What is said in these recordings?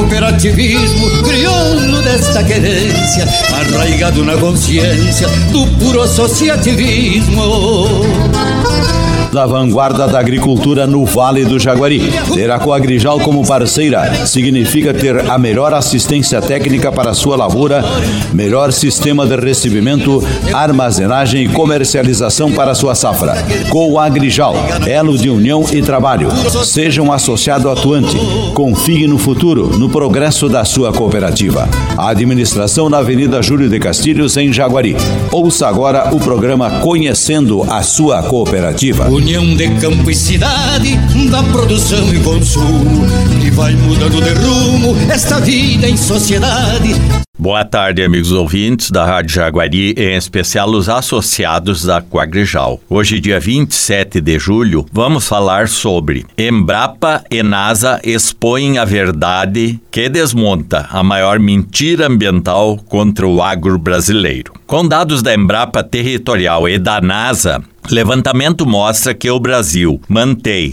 cooperativismo crioulo desta querência, arraigado na consciência do puro associativismo. Da vanguarda da agricultura no Vale do Jaguari. Ter a Coagrijal como parceira significa ter a melhor assistência técnica para a sua lavoura, melhor sistema de recebimento, armazenagem e comercialização para a sua safra. Coagrijal, elo de união e trabalho. Seja um associado atuante. Confie no futuro, no progresso da sua cooperativa. A administração na Avenida Júlio de Castilhos, em Jaguari. Ouça agora o programa Conhecendo a Sua Cooperativa. União de campo e cidade, da produção e consumo, que vai mudando de rumo esta vida em sociedade. Boa tarde, amigos ouvintes da Rádio Jaguari, em especial os associados da Coagrijal. Hoje, dia 27 de julho, vamos falar sobre Embrapa e NASA expõem a verdade que desmonta a maior mentira ambiental contra o agro brasileiro. Com dados da Embrapa Territorial e da NASA, levantamento mostra que o Brasil mantém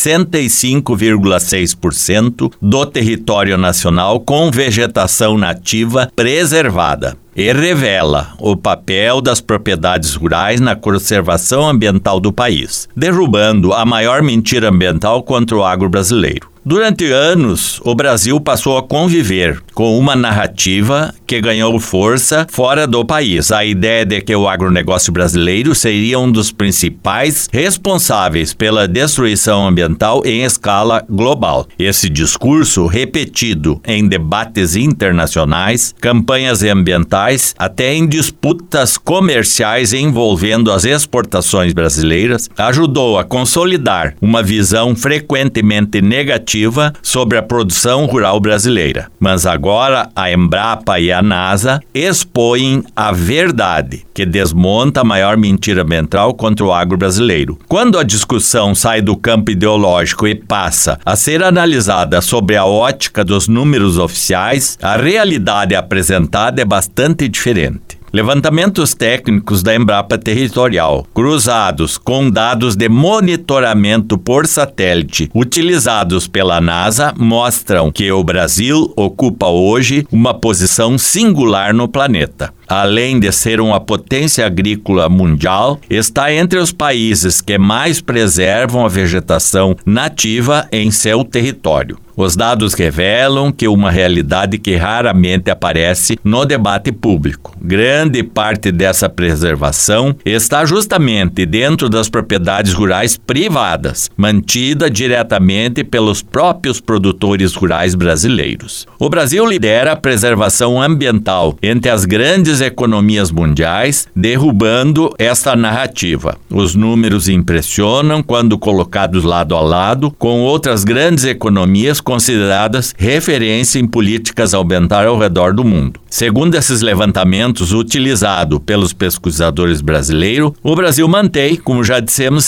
65,6% do território nacional com vegetação nativa preservada e revela o papel das propriedades rurais na conservação ambiental do país, derrubando a maior mentira ambiental contra o agro brasileiro. Durante anos, o Brasil passou a conviver com uma narrativa que ganhou força fora do país. A ideia de que o agronegócio brasileiro seria um dos principais responsáveis pela destruição ambiental em escala global. Esse discurso, repetido em debates internacionais, campanhas ambientais, até em disputas comerciais envolvendo as exportações brasileiras, ajudou a consolidar uma visão frequentemente negativa sobre a produção rural brasileira. Mas agora a Embrapa e a NASA expõem a verdade, que desmonta a maior mentira ambiental contra o agro brasileiro. Quando a discussão sai do campo ideológico e passa a ser analisada sobre a ótica dos números oficiais, a realidade apresentada é bastante diferente. Levantamentos técnicos da Embrapa Territorial, cruzados com dados de monitoramento por satélite utilizados pela NASA, mostram que o Brasil ocupa hoje uma posição singular no planeta. Além de ser uma potência agrícola mundial, está entre os países que mais preservam a vegetação nativa em seu território. Os dados revelam que uma realidade que raramente aparece no debate público. Grande parte dessa preservação está justamente dentro das propriedades rurais privadas, mantida diretamente pelos próprios produtores rurais brasileiros. O Brasil lidera a preservação ambiental entre as grandes economias mundiais, derrubando esta narrativa. Os números impressionam quando colocados lado a lado com outras grandes economias consideradas referência em políticas ambientais ao redor do mundo. Segundo esses levantamentos utilizados pelos pesquisadores brasileiros, o Brasil mantém, como já dissemos,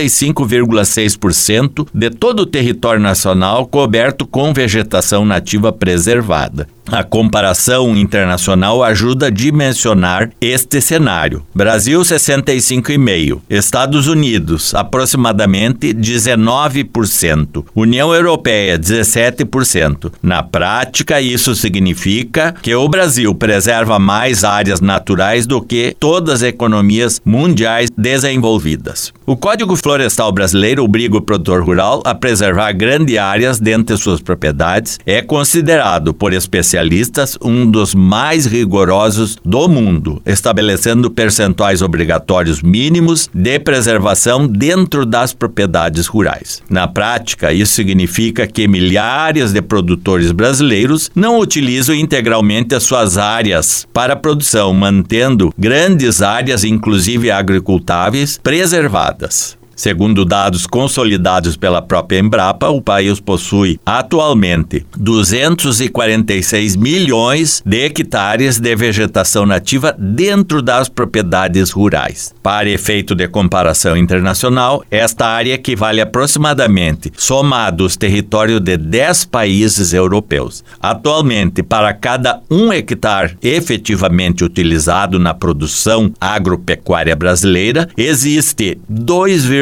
65,6% de todo o território nacional coberto com vegetação nativa preservada. A comparação internacional ajuda a dimensionar este cenário. Brasil, 65,5%. Estados Unidos, aproximadamente 19%. União Europeia, 17%. Na prática, isso significa que o Brasil preserva mais áreas naturais do que todas as economias mundiais desenvolvidas. O Código Florestal Brasileiro obriga o produtor rural a preservar grandes áreas dentre suas propriedades. É considerado por especialistas um dos mais rigorosos do mundo, estabelecendo percentuais obrigatórios mínimos de preservação dentro das propriedades rurais. Na prática, isso significa que milhares de produtores brasileiros não utilizam integralmente as suas áreas para a produção, mantendo grandes áreas, inclusive agricultáveis, preservadas. Segundo dados consolidados pela própria Embrapa, o país possui atualmente 246 milhões de hectares de vegetação nativa dentro das propriedades rurais. Para efeito de comparação internacional, esta área equivale aproximadamente, somado os territórios de 10 países europeus. Atualmente, para cada 1 hectare efetivamente utilizado na produção agropecuária brasileira, existe 2,5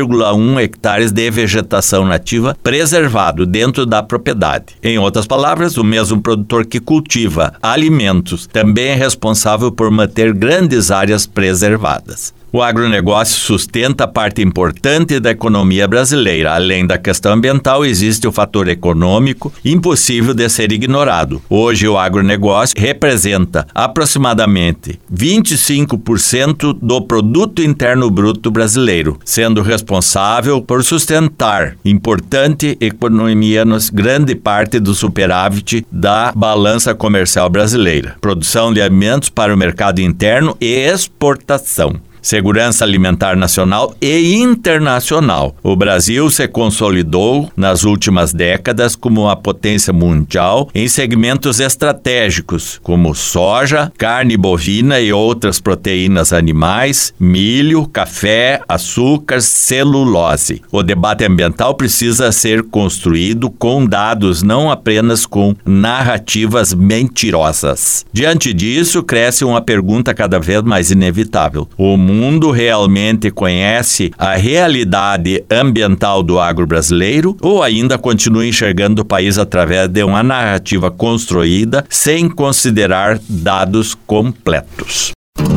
2,1 hectares de vegetação nativa preservado dentro da propriedade. Em outras palavras, o mesmo produtor que cultiva alimentos também é responsável por manter grandes áreas preservadas. O agronegócio sustenta parte importante da economia brasileira. Além da questão ambiental, existe o fator econômico impossível de ser ignorado. Hoje, o agronegócio representa aproximadamente 25% do produto interno bruto brasileiro, sendo responsável por sustentar importante economia nos grande parte do superávit da balança comercial brasileira, produção de alimentos para o mercado interno e exportação. Segurança alimentar nacional e internacional. O Brasil se consolidou nas últimas décadas como uma potência mundial em segmentos estratégicos, como soja, carne bovina e outras proteínas animais, milho, café, açúcar, celulose. O debate ambiental precisa ser construído com dados, não apenas com narrativas mentirosas. Diante disso, cresce uma pergunta cada vez mais inevitável. O mundo realmente conhece a realidade ambiental do agro brasileiro ou ainda continua enxergando o país através de uma narrativa construída sem considerar dados completos?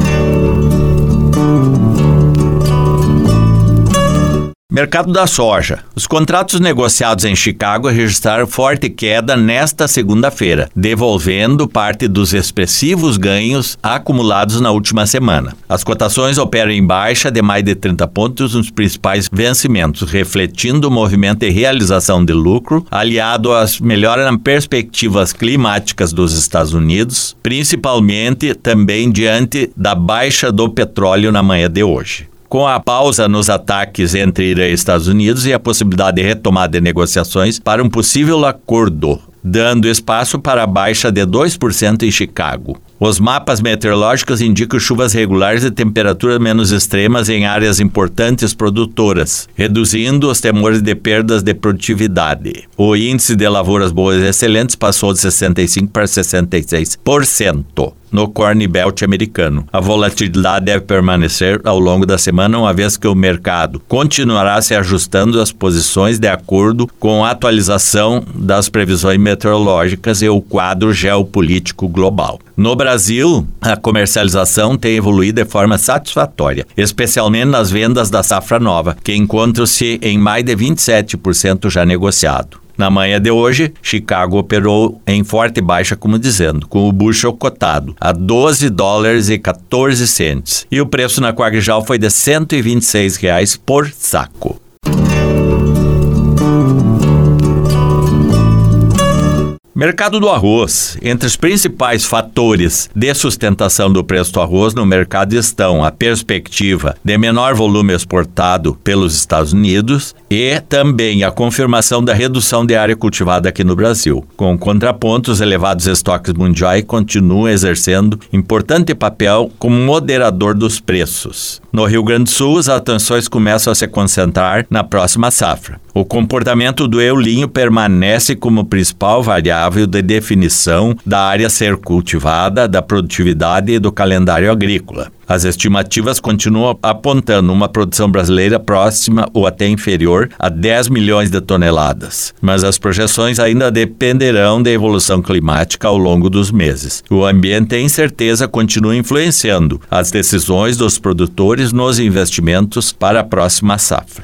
Mercado da soja. Os contratos negociados em Chicago registraram forte queda nesta segunda-feira, devolvendo parte dos expressivos ganhos acumulados na última semana. As cotações operam em baixa de mais de 30 pontos nos principais vencimentos, refletindo o movimento de realização de lucro, aliado às melhoras nas perspectivas climáticas dos Estados Unidos, principalmente também diante da baixa do petróleo na manhã de hoje. Com a pausa nos ataques entre Irã e Estados Unidos e a possibilidade de retomada de negociações para um possível acordo, dando espaço para a baixa de 2% em Chicago. Os mapas meteorológicos indicam chuvas regulares e temperaturas menos extremas em áreas importantes produtoras, reduzindo os temores de perdas de produtividade. O índice de lavouras boas e excelentes passou de 65% para 66%. No Corn Belt americano. A volatilidade deve permanecer ao longo da semana, uma vez que o mercado continuará se ajustando às posições de acordo com a atualização das previsões meteorológicas e o quadro geopolítico global. No Brasil, a comercialização tem evoluído de forma satisfatória, especialmente nas vendas da safra nova, que encontram-se em mais de 27% já negociado. Na manhã de hoje, Chicago operou em forte baixa, como dizendo, com o bushel cotado a $12,14 e o preço na Quagrijal foi de R$ 126 por saco. Mercado do arroz. Entre os principais fatores de sustentação do preço do arroz no mercado estão a perspectiva de menor volume exportado pelos Estados Unidos e também a confirmação da redução de área cultivada aqui no Brasil. Com contraponto, os elevados estoques mundiais continuam exercendo importante papel como moderador dos preços. No Rio Grande do Sul, as atenções começam a se concentrar na próxima safra. O comportamento do eulinho permanece como principal variável de definição da área a ser cultivada, da produtividade e do calendário agrícola. As estimativas continuam apontando uma produção brasileira próxima ou até inferior a 10 milhões de toneladas, mas as projeções ainda dependerão da evolução climática ao longo dos meses. O ambiente e incerteza continuam influenciando as decisões dos produtores nos investimentos para a próxima safra.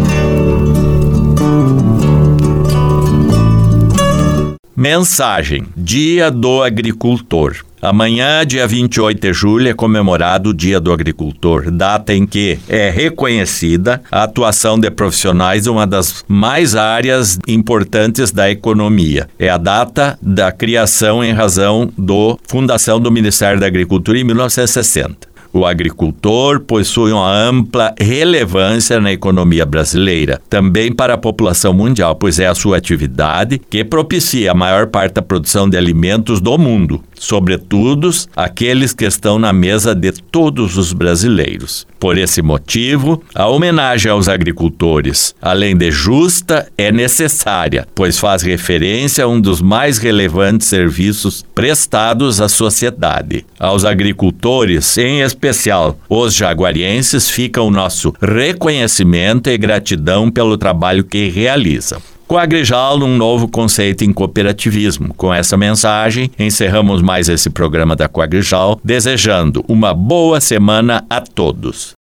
Mensagem: Dia do Agricultor. Amanhã, dia 28 de julho, é comemorado o Dia do Agricultor, data em que é reconhecida a atuação de profissionais de uma das mais áreas importantes da economia. É a data da criação em razão da fundação do Ministério da Agricultura em 1960. O agricultor possui uma ampla relevância na economia brasileira, também para a população mundial, pois é a sua atividade que propicia a maior parte da produção de alimentos do mundo. sobretudo aqueles que estão na mesa de todos os brasileiros. Por esse motivo, a homenagem aos agricultores, além de justa, é necessária, pois faz referência a um dos mais relevantes serviços prestados à sociedade. Aos agricultores, em especial os jaguarienses, fica o nosso reconhecimento e gratidão pelo trabalho que realizam. Coagrijal, um novo conceito em cooperativismo. Com essa mensagem, encerramos mais esse programa da Coagrijal, desejando uma boa semana a todos.